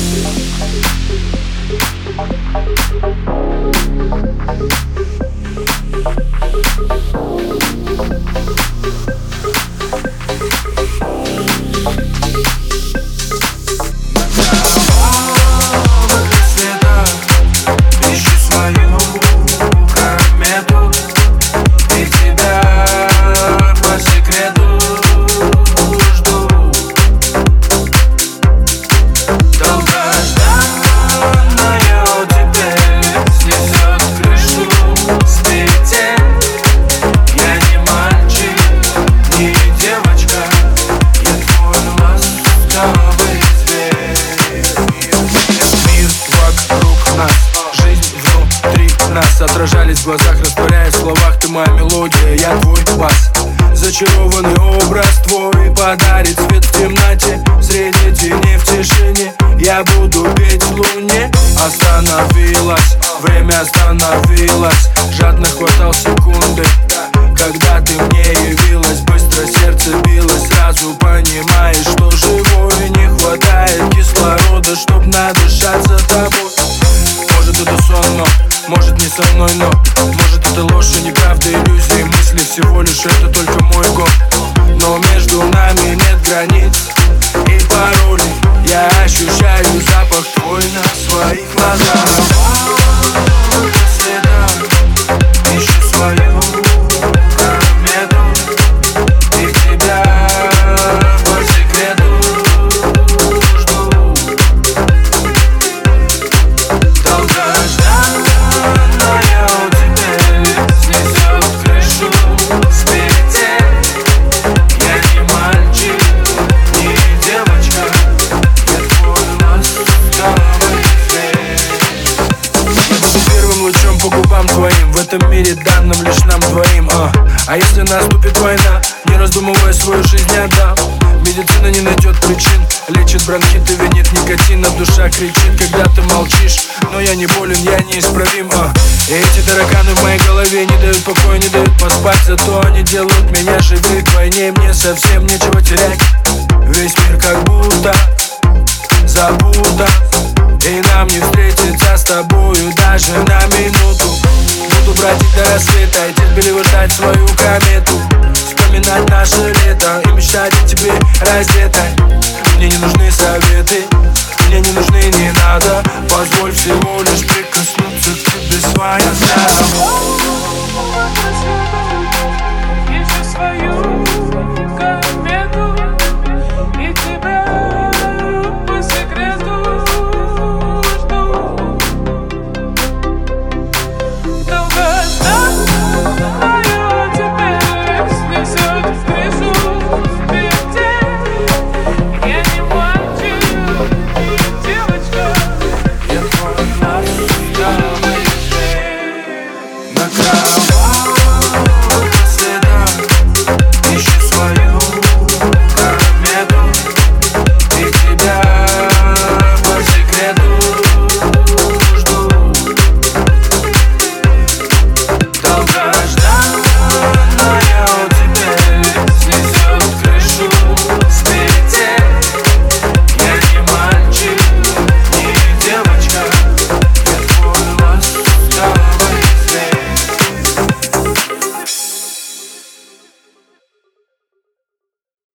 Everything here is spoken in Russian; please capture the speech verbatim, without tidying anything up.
Отражались в глазах, растворяясь в словах. Ты моя мелодия, я твой бас. Зачарованный образ твой подарит свет в темноте. Среди теней в тишине я буду петь в луне. Остановилась, время остановилось. Жадно хватал секунды, когда ты мне явилась. Быстро сердце билось, сразу понимаешь, что живой. Не хватает кислорода, чтоб надышаться тобой. Может это сон, но может не со мной, но может это ложь и неправда, иллюзии, мысли. Всего лишь это только мой год. Но между нами нет границ и паролей. Я ощущаю запах твой на своих глазах. Ищу свою комету и тебя по секрету жду. Долгожданная у тебя снесет крышу с петель. Я не мальчик, не девочка, я твой ласковый зверь. Я буду первым лучом по губам твоим в этом мире, данным лишь нам двоим. А, а если наступит война, не раздумывая, свою жизнь отдам. Медицина не найдет причин, лечит бронхит и винит никотин. А душа кричит, когда ты молчишь. Но я не болен, я неисправим. а. И эти тараканы в моей голове не дают покоя, не дают поспать. Зато они делают меня живым. Вдвойне мне совсем нечего терять. Весь мир как будто забута, и нам не встретиться с тобою даже на минуту. Буду бродить до рассвета и терпеливо ждать свою комету. Вспоминать наше лето и мечтать о тебе раздетой. Мне не нужны советы.